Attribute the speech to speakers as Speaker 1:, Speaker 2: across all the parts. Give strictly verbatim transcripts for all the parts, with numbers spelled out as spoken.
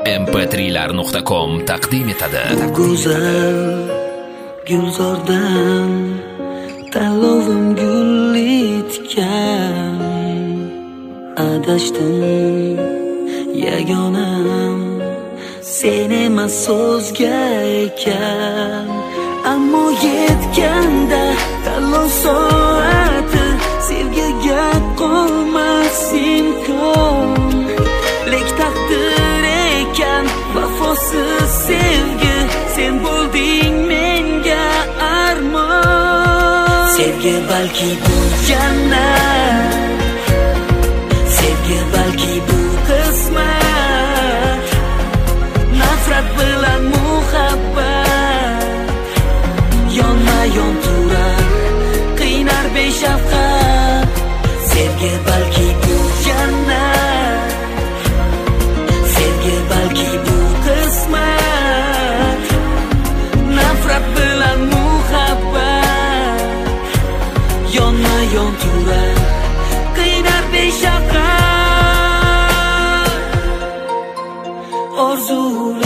Speaker 1: em p trilar nuqta com taqdim etadi.
Speaker 2: Go'zal gulzordan tanlovim gulli tikan, adashdim yagonam sen emas so'zga ekan. Ammo yetganda tanlov soati sevgiga qolmas imkon. Lek taqdir ekan vafosiz sevgi, sen bo'lding menga armon. Sevgi balki bu jannat, sevgi balki bu qismat, nafrat bilan muhabbat yonma-yon turar, qiynar beshafqat. Sevgi balki bu jannat, sevgi balki bu qismat, nafrat bilan muhabbat yonma-yon turar, qiynar beshafqat. Orzular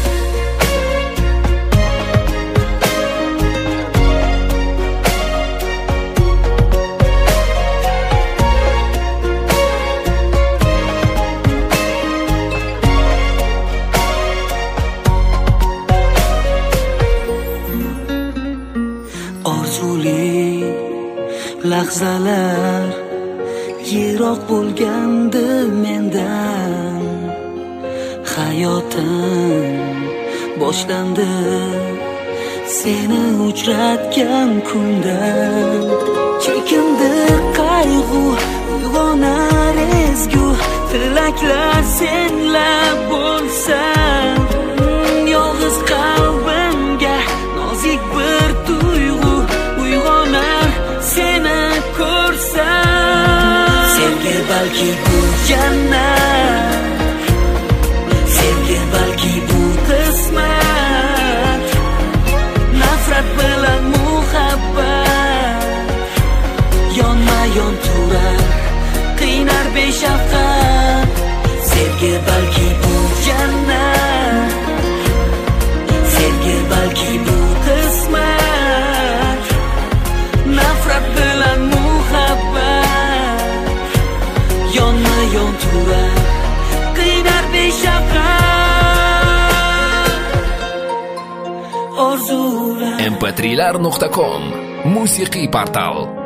Speaker 2: lahzalar yiroq bo'lgandi mendan. Hayotim boshlandi seni uchratgan kundan. Chekindi qayg'u, uyg'onar ezgu tilaklar senlar bo'lsan. Yolg'iz qalbimga nozik bir tuyg'u uyg'onar seni ko'rsam. Sevgi balki bu jannat, sevgi balki bu qismat, nafrat bilan muhabbat yonma-yon turar, qiynar beshafqat. Sevgi balki bu jannat, sevgi balki bu qismat, nafrat bilan muhabbat yonma-yon turar, qiynar beshafqat. Orzular
Speaker 1: em p trilar nuqta com musiqiy portal.